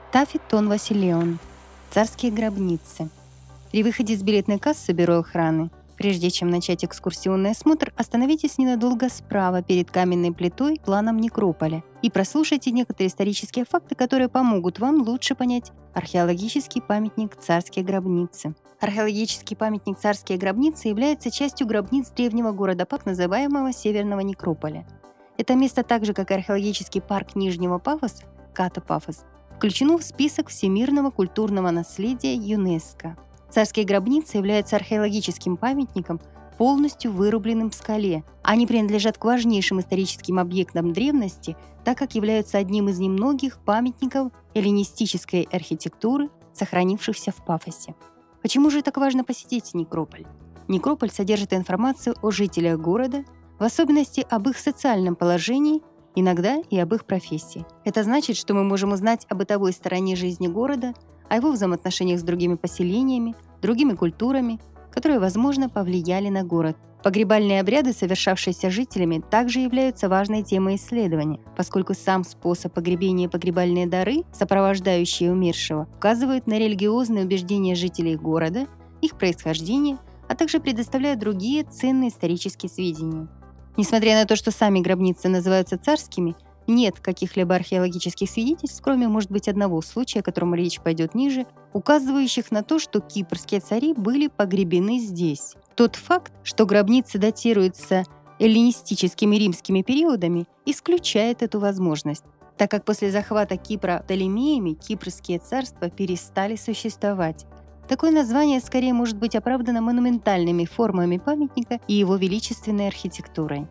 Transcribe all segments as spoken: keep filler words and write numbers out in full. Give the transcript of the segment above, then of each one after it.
Тафи Тон Василеон. Царские гробницы. При выходе из билетной кассы бюро охраны, прежде чем начать экскурсионный осмотр, остановитесь ненадолго справа перед каменной плитой планом некрополя и прослушайте некоторые исторические факты, которые помогут вам лучше понять археологический памятник «Царские гробницы». Археологический памятник «Царские гробницы» является частью гробниц древнего города Пак, называемого Северного Некрополя. Это место, так же как и археологический парк Нижнего Пафоса, Ката Пафос, включено в список всемирного культурного наследия ЮНЕСКО. Царские гробницы являются археологическим памятником, полностью вырубленным в скале. Они принадлежат к важнейшим историческим объектам древности, так как являются одним из немногих памятников эллинистической архитектуры, сохранившихся в Пафосе. Почему же так важно посетить некрополь? Некрополь содержит информацию о жителях города, в особенности об их социальном положении, иногда и об их профессии. Это значит, что мы можем узнать о бытовой стороне жизни города, о его взаимоотношениях с другими поселениями, другими культурами, которые, возможно, повлияли на город. Погребальные обряды, совершавшиеся жителями, также являются важной темой исследования, поскольку сам способ погребения и погребальные дары, сопровождающие умершего, указывают на религиозные убеждения жителей города, их происхождение, а также предоставляют другие ценные исторические сведения. Несмотря на то, что сами гробницы называются царскими, нет каких-либо археологических свидетельств, кроме, может быть, одного случая, о котором речь пойдет ниже, указывающих на то, что кипрские цари были погребены здесь. Тот факт, что гробницы датируются эллинистическими римскими периодами, исключает эту возможность, так как после захвата Кипра Птолемеями кипрские царства перестали существовать. Такое название скорее может быть оправдано монументальными формами памятника и его величественной архитектурой.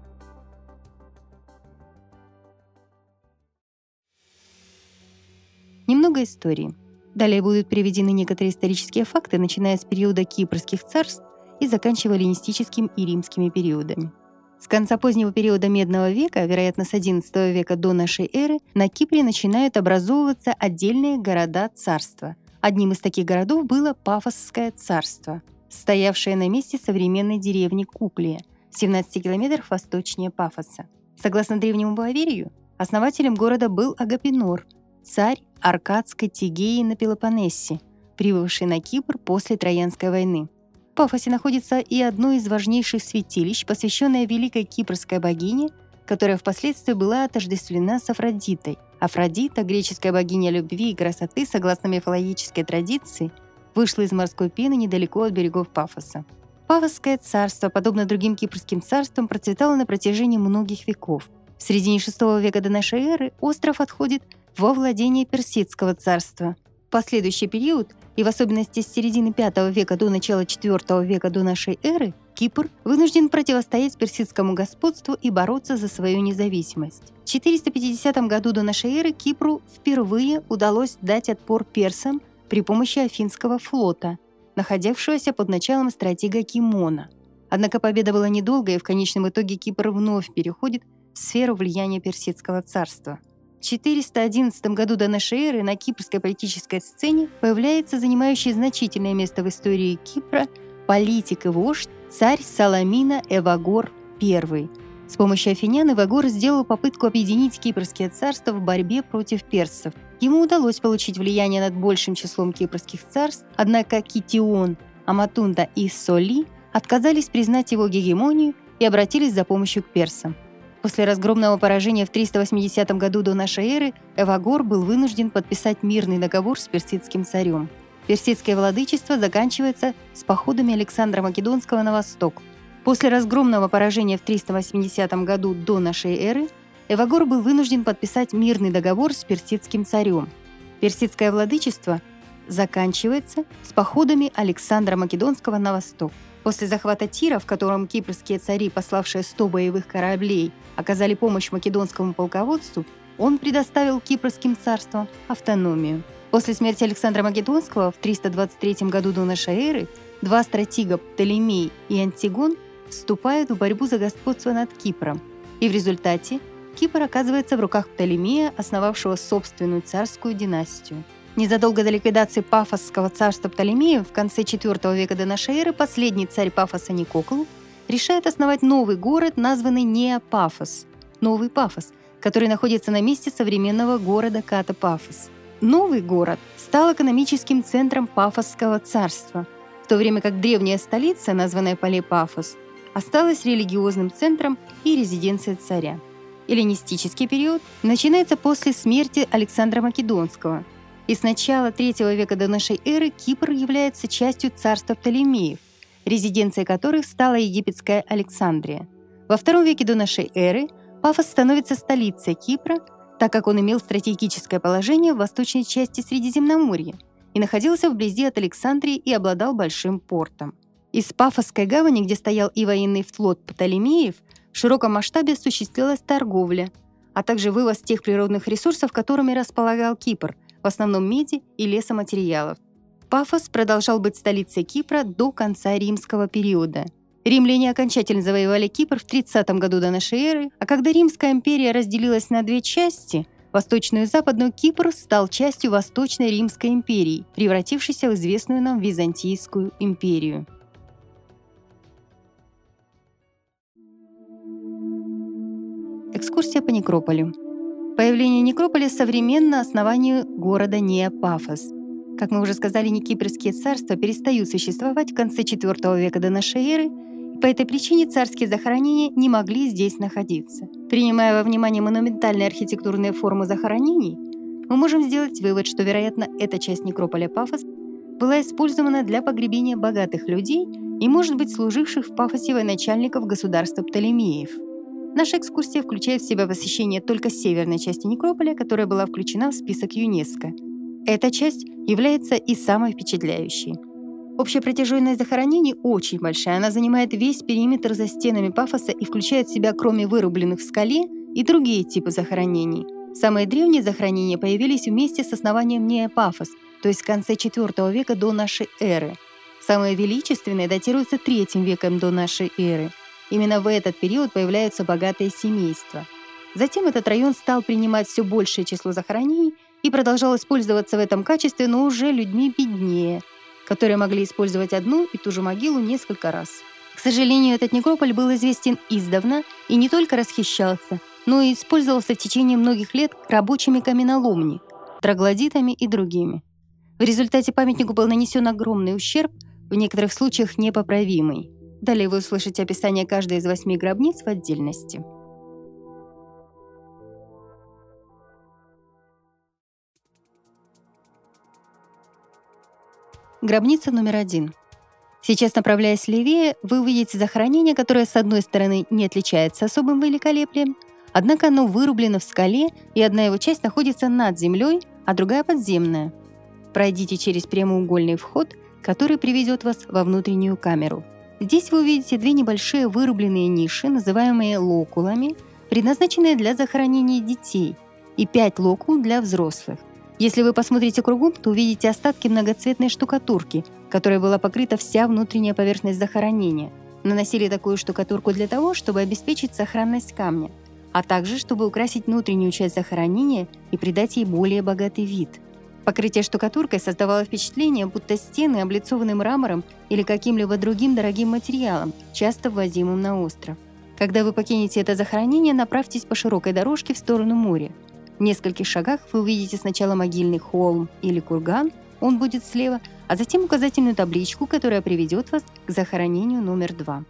Немного истории. Далее будут приведены некоторые исторические факты, начиная с периода кипрских царств и заканчивая эллинистическим и римскими периодами. С конца позднего периода Медного века, вероятно, с одиннадцатого века до нашей эры, на Кипре начинают образовываться отдельные города-царства. Одним из таких городов было Пафосское царство, стоявшее на месте современной деревни Куклия, в семнадцати километрах восточнее Пафоса. Согласно древнему поверью, основателем города был Агапинор, царь Аркадской Тегеи на Пелопоннесе, прибывший на Кипр после Троянской войны. В Пафосе находится и одно из важнейших святилищ, посвященное великой кипрской богине, которая впоследствии была отождествлена с Афродитой. Афродита, греческая богиня любви и красоты, согласно мифологической традиции, вышла из морской пены недалеко от берегов Пафоса. Пафосское царство, подобно другим кипрским царствам, процветало на протяжении многих веков. В середине шестого века до нашей эры остров отходит во владение Персидского царства. В последующий период, и в особенности с середины пятого века до начала четвёртого века до нашей эры, Кипр вынужден противостоять персидскому господству и бороться за свою независимость. В четыреста пятидесятом году до нашей эры Кипру впервые удалось дать отпор персам при помощи Афинского флота, находившегося под началом стратега Кимона. Однако победа была недолгой, и в конечном итоге Кипр вновь переходит в сферу влияния Персидского царства. В четыреста одиннадцатом году до нашей эры на кипрской политической сцене появляется занимающий значительное место в истории Кипра политик и вождь царь Саламина Эвагор I. С помощью афинян Эвагор сделал попытку объединить кипрские царства в борьбе против персов. Ему удалось получить влияние над большим числом кипрских царств, однако Китион, Аматунда и Соли отказались признать его гегемонию и обратились за помощью к персам. После разгромного поражения в триста восьмидесятом году до нашей эры Эвагор был вынужден подписать мирный договор с персидским царем. Персидское владычество заканчивается с походами Александра Македонского на восток. После разгромного поражения в триста восьмидесятом году до нашей эры Эвагор был вынужден подписать мирный договор с персидским царем. Персидское владычество заканчивается с походами Александра Македонского на восток. После захвата Тира, в котором кипрские цари, пославшие сто боевых кораблей, оказали помощь македонскому полководцу, он предоставил кипрским царствам автономию. После смерти Александра Македонского в триста двадцать третьем году до нашей эры два стратега Птолемей и Антигон вступают в борьбу за господство над Кипром, и в результате Кипр оказывается в руках Птолемея, основавшего собственную царскую династию. Незадолго до ликвидации Пафосского царства Птолемеев в конце четвёртого века до нашей эры последний царь Пафоса Никокл решает основать новый город, названный Неопафос, Новый Пафос, который находится на месте современного города Ката Пафос. Новый город стал экономическим центром Пафосского царства, в то время как древняя столица, названная Палей-Пафос, осталась религиозным центром и резиденцией царя. Эллинистический период начинается после смерти Александра Македонского, и с начала третьего века до нашей эры Кипр является частью царства Птолемеев, резиденцией которых стала египетская Александрия. Во втором веке до нашей эры Пафос становится столицей Кипра, так как он имел стратегическое положение в восточной части Средиземноморья и находился вблизи от Александрии и обладал большим портом. Из Пафосской гавани, где стоял и военный флот Птолемеев, в широком масштабе осуществлялась торговля, а также вывоз тех природных ресурсов, которыми располагал Кипр, в основном меди и лесоматериалов. Пафос продолжал быть столицей Кипра до конца римского периода. Римляне окончательно завоевали Кипр в тридцатом году до нашей эры, а когда Римская империя разделилась на две части, восточную и западную, Кипр стал частью Восточной Римской империи, превратившейся в известную нам Византийскую империю. Экскурсия по некрополю. Появление некрополя современно основанию города Неа-Пафос. Как мы уже сказали, некипрские царства перестают существовать в конце четвёртого века до нашей эры, и по этой причине царские захоронения не могли здесь находиться. Принимая во внимание монументальные архитектурные формы захоронений, мы можем сделать вывод, что, вероятно, эта часть некрополя Пафос была использована для погребения богатых людей и, может быть, служивших в Пафосе военачальников государства Птолемеев. Наша экскурсия включает в себя посещение только северной части некрополя, которая была включена в список ЮНЕСКО. Эта часть является и самой впечатляющей. Общая протяженность захоронений очень большая, она занимает весь периметр за стенами Пафоса и включает в себя, кроме вырубленных в скале, и другие типы захоронений. Самые древние захоронения появились вместе с основанием Неа-Пафос, то есть в конце четвёртого века до нашей эры. Самые величественные датируются третьим веком до нашей эры. Именно в этот период появляются богатые семейства. Затем этот район стал принимать все большее число захоронений и продолжал использоваться в этом качестве, но уже людьми беднее, которые могли использовать одну и ту же могилу несколько раз. К сожалению, этот некрополь был известен издавна и не только расхищался, но и использовался в течение многих лет рабочими каменоломни, троглодитами и другими. В результате памятнику был нанесен огромный ущерб, в некоторых случаях непоправимый. Далее вы услышите описание каждой из восьми гробниц в отдельности. Гробница номер один. Сейчас, направляясь левее, вы увидите захоронение, которое, с одной стороны, не отличается особым великолепием, однако оно вырублено в скале, и одна его часть находится над землей, а другая подземная. Пройдите через прямоугольный вход, который приведет вас во внутреннюю камеру. Здесь вы увидите две небольшие вырубленные ниши, называемые локулами, предназначенные для захоронения детей, и пять локул для взрослых. Если вы посмотрите кругом, то увидите остатки многоцветной штукатурки, которой была покрыта вся внутренняя поверхность захоронения. Наносили такую штукатурку для того, чтобы обеспечить сохранность камня, а также чтобы украсить внутреннюю часть захоронения и придать ей более богатый вид. Покрытие штукатуркой создавало впечатление, будто стены облицованы мрамором или каким-либо другим дорогим материалом, часто ввозимым на остров. Когда вы покинете это захоронение, направьтесь по широкой дорожке в сторону моря. В нескольких шагах вы увидите сначала могильный холм или курган, он будет слева, а затем указательную табличку, которая приведет вас к захоронению номер два.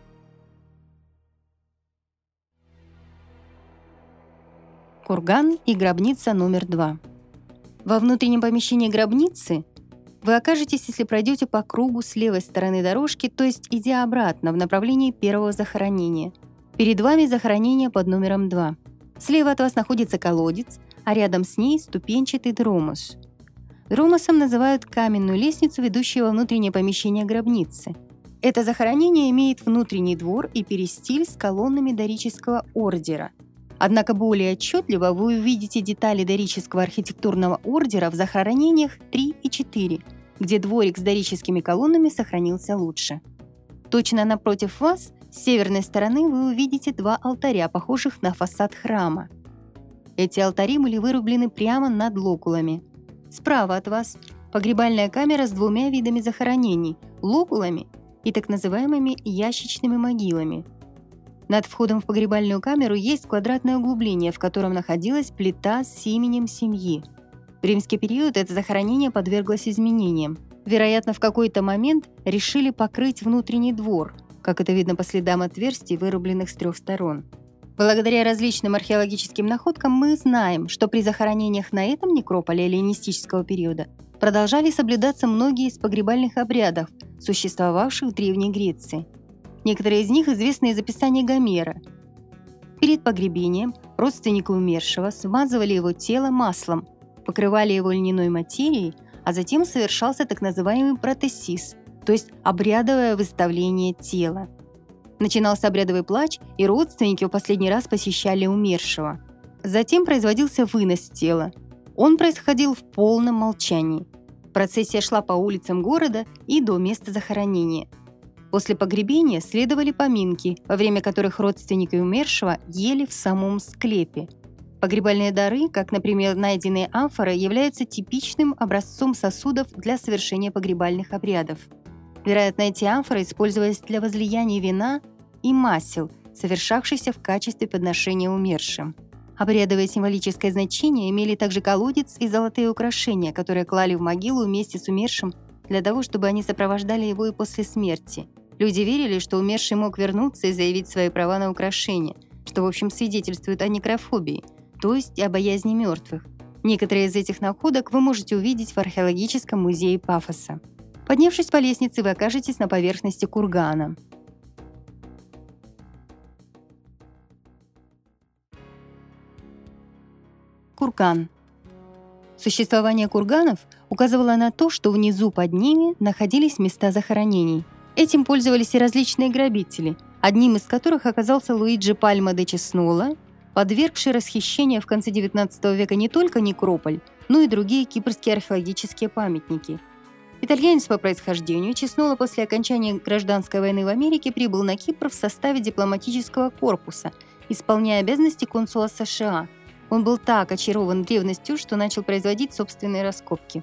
Курган и гробница номер два. Во внутреннем помещении гробницы вы окажетесь, если пройдете по кругу с левой стороны дорожки, то есть идя обратно в направлении первого захоронения. Перед вами захоронение под номером два. Слева от вас находится колодец, а рядом с ней ступенчатый дромос. Дромосом называют каменную лестницу, ведущую во внутреннее помещение гробницы. Это захоронение имеет внутренний двор и перистиль с колоннами дорического ордера. Однако более отчетливо вы увидите детали дорического архитектурного ордера в захоронениях три и четыре, где дворик с дорическими колоннами сохранился лучше. Точно напротив вас, с северной стороны, вы увидите два алтаря, похожих на фасад храма. Эти алтари были вырублены прямо над локулами. Справа от вас погребальная камера с двумя видами захоронений – локулами и так называемыми ящичными могилами. Над входом в погребальную камеру есть квадратное углубление, в котором находилась плита с именем семьи. В римский период это захоронение подверглось изменениям. Вероятно, в какой-то момент решили покрыть внутренний двор, как это видно по следам отверстий, вырубленных с трех сторон. Благодаря различным археологическим находкам мы знаем, что при захоронениях на этом некрополе эллинистического периода продолжали соблюдаться многие из погребальных обрядов, существовавших в Древней Греции. Некоторые из них известны из описания Гомера. Перед погребением родственники умершего смазывали его тело маслом, покрывали его льняной материей, а затем совершался так называемый протесис, то есть обрядовое выставление тела. Начинался обрядовый плач, и родственники в последний раз посещали умершего. Затем производился вынос тела. Он происходил в полном молчании. Процессия шла по улицам города и до места захоронения. После погребения следовали поминки, во время которых родственники умершего ели в самом склепе. Погребальные дары, как, например, найденные амфоры, являются типичным образцом сосудов для совершения погребальных обрядов. Вероятно, эти амфоры использовались для возлияния вина и масел, совершавшихся в качестве подношения умершим. Обрядовое символическое значение имели также колодец и золотые украшения, которые клали в могилу вместе с умершим для того, чтобы они сопровождали его и после смерти. Люди верили, что умерший мог вернуться и заявить свои права на украшения, что, в общем, свидетельствует о некрофобии, то есть о боязни мертвых. Некоторые из этих находок вы можете увидеть в археологическом музее Пафоса. Поднявшись по лестнице, вы окажетесь на поверхности кургана. Курган. Существование курганов указывало на то, что внизу под ними находились места захоронений. Этим пользовались и различные грабители, одним из которых оказался Луиджи Пальма де Чеснола, подвергший расхищению в конце девятнадцатого века не только некрополь, но и другие кипрские археологические памятники. Итальянец по происхождению, Чеснола после окончания гражданской войны в Америке прибыл на Кипр в составе дипломатического корпуса, исполняя обязанности консула США. Он был так очарован древностью, что начал производить собственные раскопки.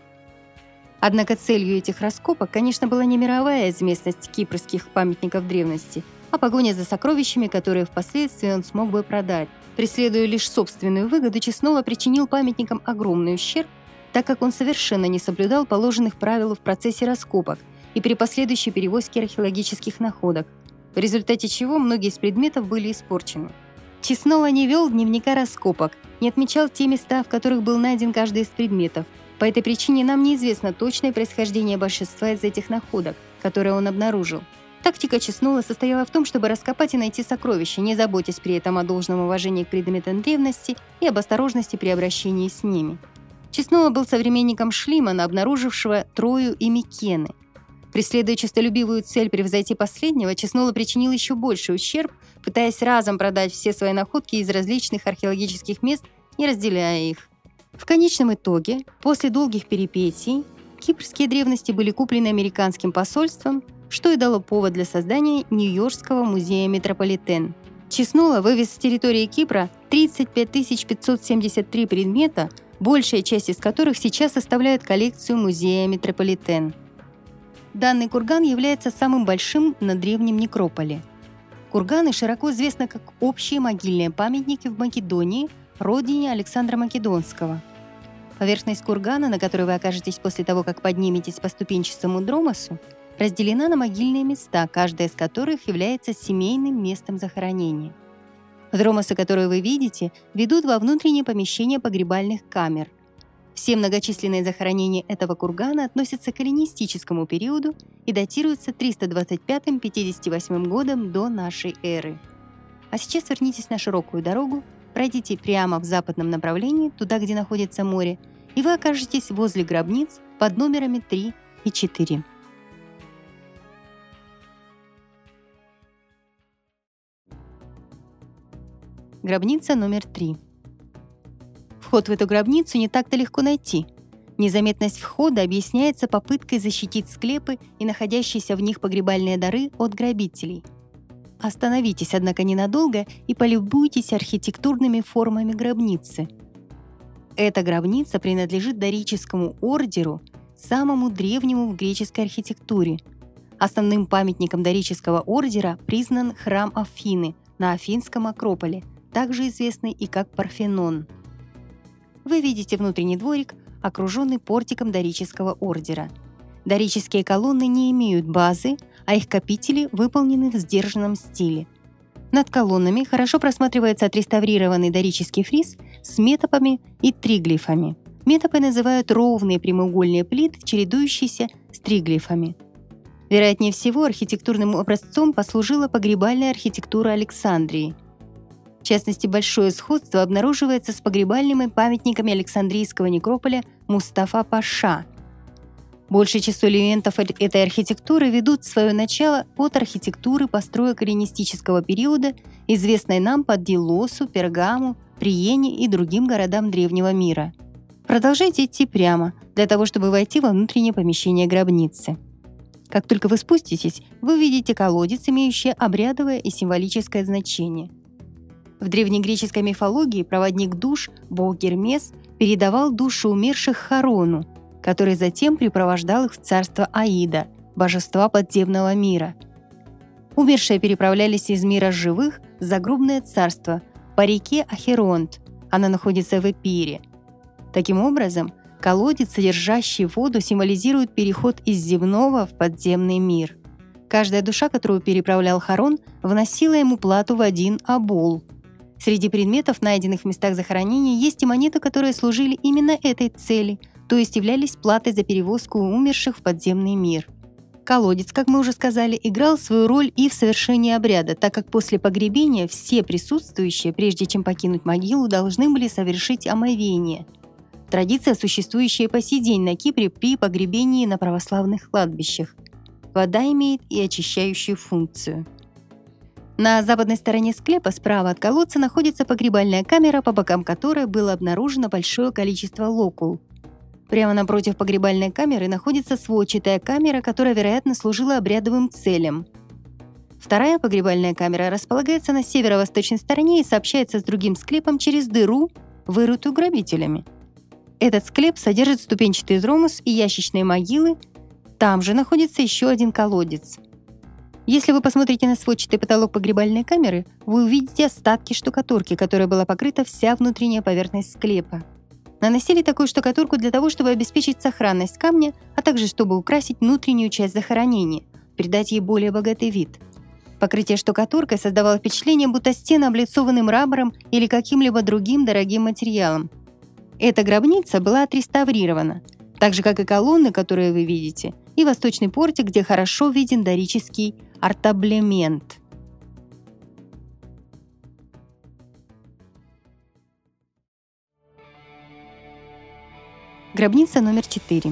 Однако целью этих раскопок, конечно, была не мировая известность кипрских памятников древности, а погоня за сокровищами, которые впоследствии он смог бы продать. Преследуя лишь собственную выгоду, Чеснола причинил памятникам огромный ущерб, так как он совершенно не соблюдал положенных правил в процессе раскопок и при последующей перевозке археологических находок, в результате чего многие из предметов были испорчены. Чеснола не вел дневника раскопок, не отмечал те места, в которых был найден каждый из предметов. По этой причине нам неизвестно точное происхождение большинства из этих находок, которые он обнаружил. Тактика Чеснола состояла в том, чтобы раскопать и найти сокровища, не заботясь при этом о должном уважении к предметам древности и об осторожности при обращении с ними. Чеснола был современником Шлимана, обнаружившего Трою и Микены. Преследуя честолюбивую цель превзойти последнего, Чеснола причинил еще больший ущерб, пытаясь разом продать все свои находки из различных археологических мест, не разделяя их. В конечном итоге, после долгих перипетий, кипрские древности были куплены американским посольством, что и дало повод для создания Нью-Йоркского музея Метрополитен. Чеснола вывез с территории Кипра тридцать пять тысяч пятьсот семьдесят три предмета, большая часть из которых сейчас составляет коллекцию музея Метрополитен. Данный курган является самым большим на древнем некрополе. Курганы широко известны как общие могильные памятники в Македонии, родине Александра Македонского. Поверхность кургана, на которой вы окажетесь после того, как подниметесь по ступенчатому дромосу, разделена на могильные места, каждая из которых является семейным местом захоронения. Дромосы, которые вы видите, ведут во внутреннее помещение погребальных камер. Все многочисленные захоронения этого кургана относятся к эллинистическому периоду и датируются триста двадцать пятым — пятьдесят восьмым годом до нашей эры. А сейчас вернитесь на широкую дорогу, пройдите прямо в западном направлении, туда, где находится море, и вы окажетесь возле гробниц под номерами три и четыре. Гробница номер три. Вход в эту гробницу не так-то легко найти. Незаметность входа объясняется попыткой защитить склепы и находящиеся в них погребальные дары от грабителей. Остановитесь, однако, ненадолго и полюбуйтесь архитектурными формами гробницы. Эта гробница принадлежит дорическому ордеру, самому древнему в греческой архитектуре. Основным памятником дорического ордера признан храм Афины на Афинском Акрополе, также известный и как Парфенон. вы видите внутренний дворик, окруженный портиком дорического ордера. Дорические колонны не имеют базы, а их капители выполнены в сдержанном стиле. Над колоннами хорошо просматривается отреставрированный дорический фриз с метопами и триглифами. Метопы называют ровные прямоугольные плиты, чередующиеся с триглифами. Вероятнее всего, архитектурным образцом послужила погребальная архитектура Александрии. В частности, большое сходство обнаруживается с погребальными памятниками Александрийского некрополя Мустафа-Паша. Большее число элементов этой архитектуры ведут свое начало от архитектуры построек эллинистического периода, известной нам по Делосу, Пергаму, Приене и другим городам древнего мира. Продолжайте идти прямо, для того, чтобы войти во внутреннее помещение гробницы. Как только вы спуститесь, вы увидите колодец, имеющий обрядовое и символическое значение. В древнегреческой мифологии проводник душ, бог Гермес, передавал души умерших Харону, который затем припровождал их в царство Аида, божества подземного мира. Умершие переправлялись из мира живых в загробное царство по реке Ахеронт, она находится в Эпире. Таким образом, колодец, содержащий воду, символизирует переход из земного в подземный мир. Каждая душа, которую переправлял Харон, вносила ему плату в один обол. Среди предметов, найденных в местах захоронений, есть и монеты, которые служили именно этой цели, то есть являлись платой за перевозку умерших в подземный мир. Колодец, как мы уже сказали, играл свою роль и в совершении обряда, так как после погребения все присутствующие, прежде чем покинуть могилу, должны были совершить омовение. Традиция, существующая по сей день на Кипре при погребении на православных кладбищах. Вода имеет и очищающую функцию. На западной стороне склепа справа от колодца находится погребальная камера, по бокам которой было обнаружено большое количество локул. Прямо напротив погребальной камеры находится сводчатая камера, которая, вероятно, служила обрядовым целям. Вторая погребальная камера располагается на северо-восточной стороне и сообщается с другим склепом через дыру, вырытую грабителями. Этот склеп содержит ступенчатый дромус и ящичные могилы. Там же находится еще один колодец. Если вы посмотрите на сводчатый потолок погребальной камеры, вы увидите остатки штукатурки, которой была покрыта вся внутренняя поверхность склепа. Наносили такую штукатурку для того, чтобы обеспечить сохранность камня, а также чтобы украсить внутреннюю часть захоронения, придать ей более богатый вид. Покрытие штукатуркой создавало впечатление, будто стены облицованы мрамором или каким-либо другим дорогим материалом. Эта гробница была отреставрирована, так же, как и колонны, которые вы видите, и восточный портик, где хорошо виден дорический ортаблемент. Гробница номер четыре.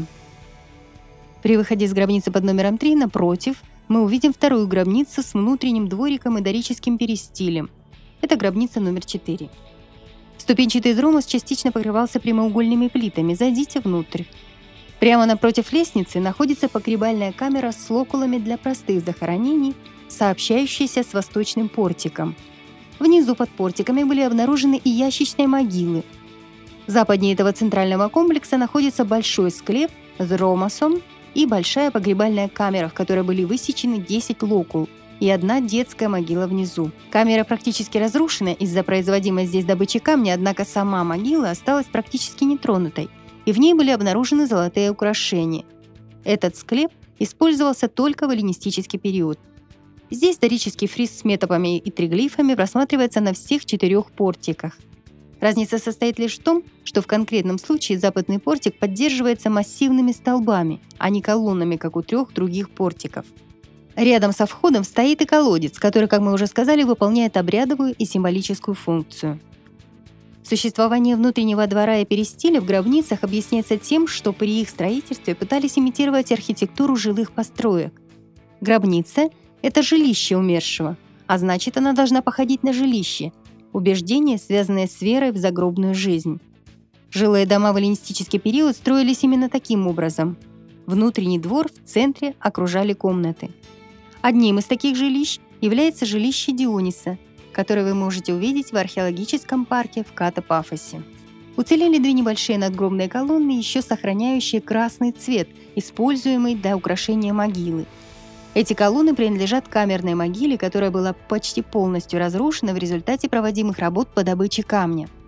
При выходе из гробницы под номером три, напротив, мы увидим вторую гробницу с внутренним двориком и дорическим перистилем. Это гробница номер четыре. Ступенчатый дромус частично покрывался прямоугольными плитами. Зайдите внутрь. Прямо напротив лестницы находится погребальная камера с локулами для простых захоронений, сообщающаяся с восточным портиком. Внизу под портиками были обнаружены и ящичные могилы. Западнее этого центрального комплекса находится большой склеп с дромосом и большая погребальная камера, в которой были высечены десять локул, и одна детская могила внизу. Камера практически разрушена из-за производимой здесь добычи камня, однако сама могила осталась практически нетронутой, и в ней были обнаружены золотые украшения. Этот склеп использовался только в эллинистический период. Здесь дорический фриз с метопами и триглифами просматривается на всех четырех портиках. Разница состоит лишь в том, что в конкретном случае западный портик поддерживается массивными столбами, а не колоннами, как у трех других портиков. Рядом со входом стоит и колодец, который, как мы уже сказали, выполняет обрядовую и символическую функцию. Существование внутреннего двора и перистиля в гробницах объясняется тем, что при их строительстве пытались имитировать архитектуру жилых построек. Гробница – это жилище умершего, а значит, она должна походить на жилище – убеждение, связанное с верой в загробную жизнь. Жилые дома в эллинистический период строились именно таким образом. Внутренний двор в центре окружали комнаты. Одним из таких жилищ является жилище Диониса, которое вы можете увидеть в археологическом парке в Ката-Пафосе. Уцелели две небольшие надгробные колонны, еще сохраняющие красный цвет, используемый для украшения могилы. Эти колонны принадлежат камерной могиле, которая была почти полностью разрушена в результате проводимых работ по добыче камня.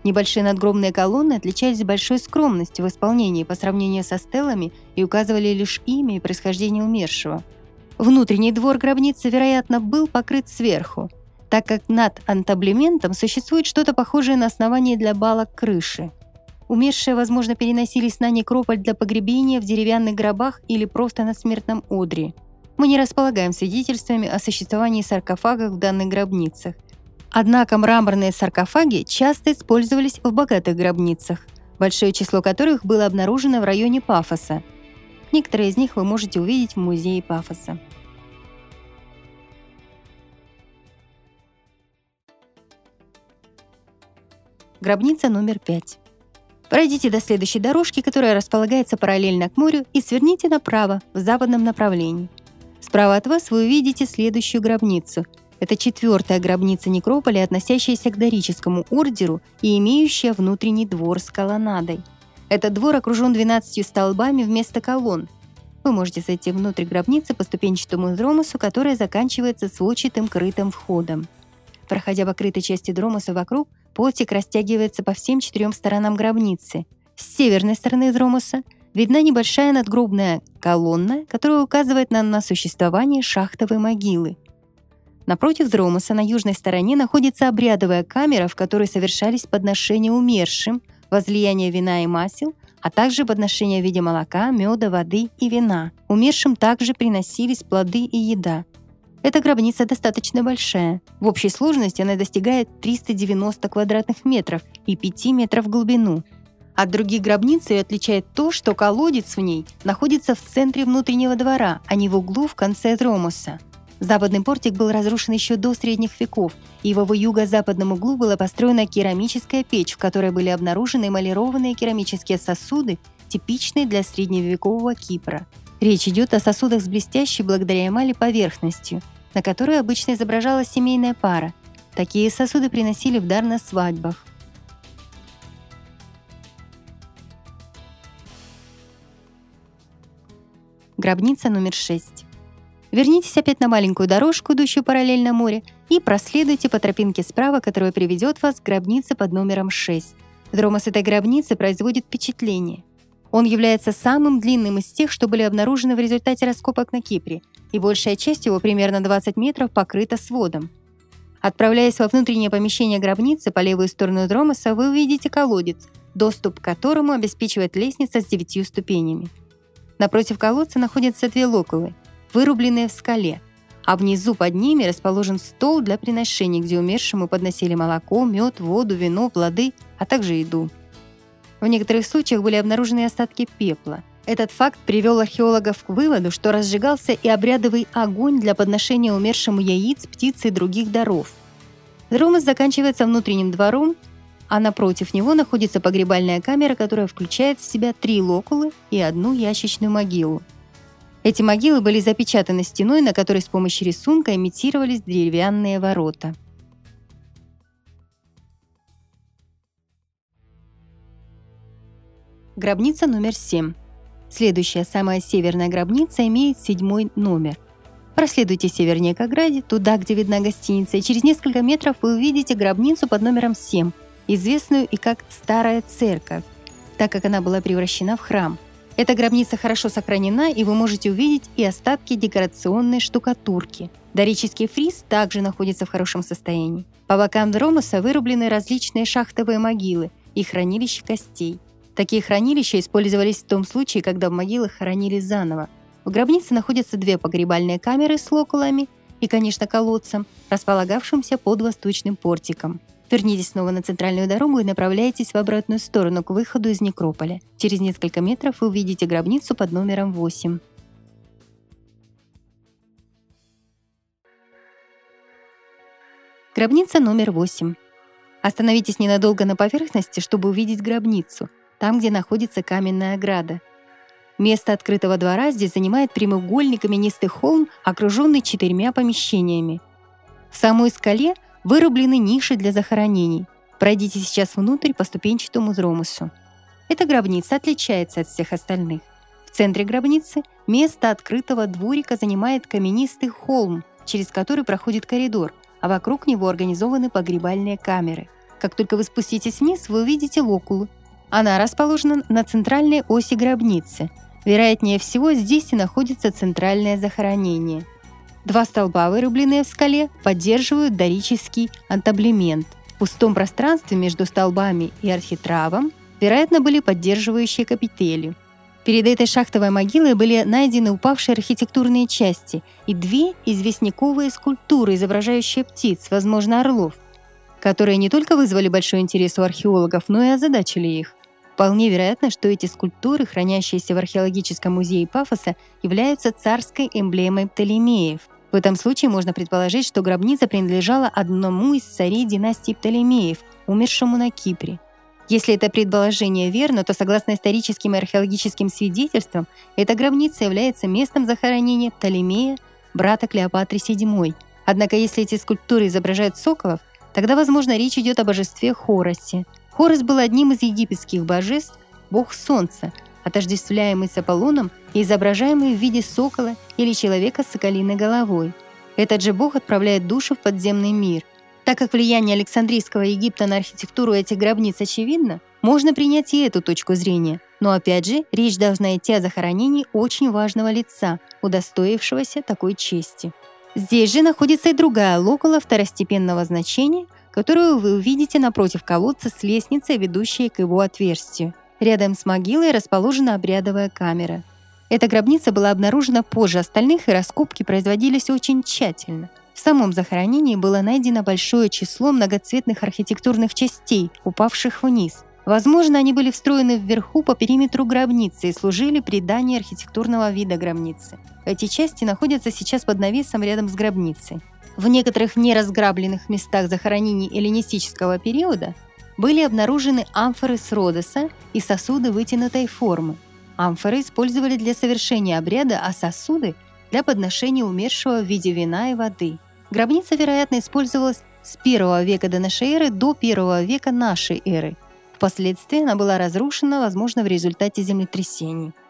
Небольшие надгробные колонны отличались большой скромностью в исполнении по сравнению со стелами и указывали лишь имя и происхождение умершего. Внутренний двор гробницы, вероятно, был покрыт сверху, так как над антаблементом существует что-то похожее на основание для балок крыши. Умершие, возможно, переносились на некрополь для погребения в деревянных гробах или просто на смертном одре. Мы не располагаем свидетельствами о существовании саркофагов в данных гробницах. Однако мраморные саркофаги часто использовались в богатых гробницах, большое число которых было обнаружено в районе Пафоса. Некоторые из них вы можете увидеть в музее Пафоса. Гробница номер пять. Пройдите до следующей дорожки, которая располагается параллельно к морю, и сверните направо, в западном направлении. Справа от вас вы увидите следующую гробницу. Это четвертая гробница некрополя, относящаяся к дорическому ордеру и имеющая внутренний двор с колоннадой. Этот двор окружен двенадцатью столбами вместо колонн. Вы можете зайти внутрь гробницы по ступенчатому дромосу, которая заканчивается сводчатым крытым входом. Проходя по крытой части дромоса вокруг, портик растягивается по всем четырем сторонам гробницы. С северной стороны дромоса видна небольшая надгробная колонна, которая указывает нам на существование шахтовой могилы. Напротив дромоса на южной стороне находится обрядовая камера, в которой совершались подношения умершим, возлияние вина и масел, а также подношения в виде молока, меда, воды и вина. Умершим также приносились плоды и еда. Эта гробница достаточно большая. В общей сложности она достигает триста девяносто квадратных метров и пять метров в глубину. От других гробниц ее отличает то, что колодец в ней находится в центре внутреннего двора, а не в углу в конце дромоса. Западный портик был разрушен еще до средних веков, и в его юго-западном углу была построена керамическая печь, в которой были обнаружены эмалированные керамические сосуды, типичные для средневекового Кипра. Речь идет о сосудах с блестящей благодаря эмали поверхностью, на которой обычно изображалась семейная пара. Такие сосуды приносили в дар на свадьбах. Гробница номер шесть. Вернитесь опять на маленькую дорожку, идущую параллельно морю, и проследуйте по тропинке справа, которая приведет вас к гробнице под номером шесть. Дромос этой гробницы производит впечатление. Он является самым длинным из тех, что были обнаружены в результате раскопок на Кипре, и большая часть его, примерно двадцать метров, покрыта сводом. Отправляясь во внутреннее помещение гробницы по левую сторону дромоса, вы увидите колодец, доступ к которому обеспечивает лестница с девятью ступенями. Напротив колодца находятся две локулы, вырубленные в скале, а внизу под ними расположен стол для приношений, где умершему подносили молоко, мед, воду, вино, плоды, а также еду. В некоторых случаях были обнаружены остатки пепла. Этот факт привел археологов к выводу, что разжигался и обрядовый огонь для подношения умершему яиц, птиц и других даров. Дромос заканчивается внутренним двором, а напротив него находится погребальная камера, которая включает в себя три локулы и одну ящичную могилу. Эти могилы были запечатаны стеной, на которой с помощью рисунка имитировались деревянные ворота. Гробница номер семь. Следующая, самая северная гробница, имеет седьмой номер. Проследуйте севернее к ограде, туда, где видна гостиница, и через несколько метров вы увидите гробницу под номером семь, известную и как Старая Церковь, так как она была превращена в храм. Эта гробница хорошо сохранена, и вы можете увидеть и остатки декорационной штукатурки. Дорический фриз также находится в хорошем состоянии. По бокам дромоса вырублены различные шахтовые могилы и хранилища костей. Такие хранилища использовались в том случае, когда в могилах хоронили заново. В гробнице находятся две погребальные камеры с локулами и, конечно, колодцем, располагавшимся под восточным портиком. Вернитесь снова на центральную дорогу и направляйтесь в обратную сторону к выходу из некрополя. Через несколько метров вы увидите гробницу под номером восемь. Гробница номер восемь. Остановитесь ненадолго на поверхности, чтобы увидеть гробницу, там, где находится каменная ограда. Место открытого двора здесь занимает прямоугольный каменистый холм, окруженный четырьмя помещениями. В самой скале вырублены ниши для захоронений. Пройдите сейчас внутрь по ступенчатому дромосу. Эта гробница отличается от всех остальных. В центре гробницы место открытого дворика занимает каменистый холм, через который проходит коридор, а вокруг него организованы погребальные камеры. Как только вы спуститесь вниз, вы увидите локулу. Она расположена на центральной оси гробницы. Вероятнее всего, здесь и находится центральное захоронение. Два столба, вырубленные в скале, поддерживают дорический антаблемент. В пустом пространстве между столбами и архитравом, вероятно, были поддерживающие капители. Перед этой шахтовой могилой были найдены упавшие архитектурные части и две известняковые скульптуры, изображающие птиц, возможно, орлов, которые не только вызвали большой интерес у археологов, но и озадачили их. Вполне вероятно, что эти скульптуры, хранящиеся в археологическом музее Пафоса, являются царской эмблемой Птолемеев. В этом случае можно предположить, что гробница принадлежала одному из царей династии Птолемеев, умершему на Кипре. Если это предположение верно, то согласно историческим и археологическим свидетельствам, эта гробница является местом захоронения Птолемея, брата Клеопатры седьмой. Однако если эти скульптуры изображают соколов, тогда, возможно, речь идет о божестве Хоросе. Хорос был одним из египетских божеств, бог солнца, отождествляемый с Аполлоном и изображаемый в виде сокола или человека с соколиной головой. Этот же бог отправляет души в подземный мир. Так как влияние Александрийского Египта на архитектуру этих гробниц очевидно, можно принять и эту точку зрения. Но опять же, речь должна идти о захоронении очень важного лица, удостоившегося такой чести. Здесь же находится и другая локула второстепенного значения, которую вы увидите напротив колодца с лестницей, ведущей к его отверстию. Рядом с могилой расположена обрядовая камера. Эта гробница была обнаружена позже остальных, и раскопки производились очень тщательно. В самом захоронении было найдено большое число многоцветных архитектурных частей, упавших вниз. Возможно, они были встроены вверху по периметру гробницы и служили приданию архитектурного вида гробницы. Эти части находятся сейчас под навесом рядом с гробницей. В некоторых неразграбленных местах захоронений эллинистического периода были обнаружены амфоры с Родоса и сосуды вытянутой формы. Амфоры использовали для совершения обряда, а сосуды – для подношения умершего в виде вина и воды. Гробница, вероятно, использовалась с первого века до нашей эры до первого века нашей эры. Впоследствии она была разрушена, возможно, в результате землетрясений.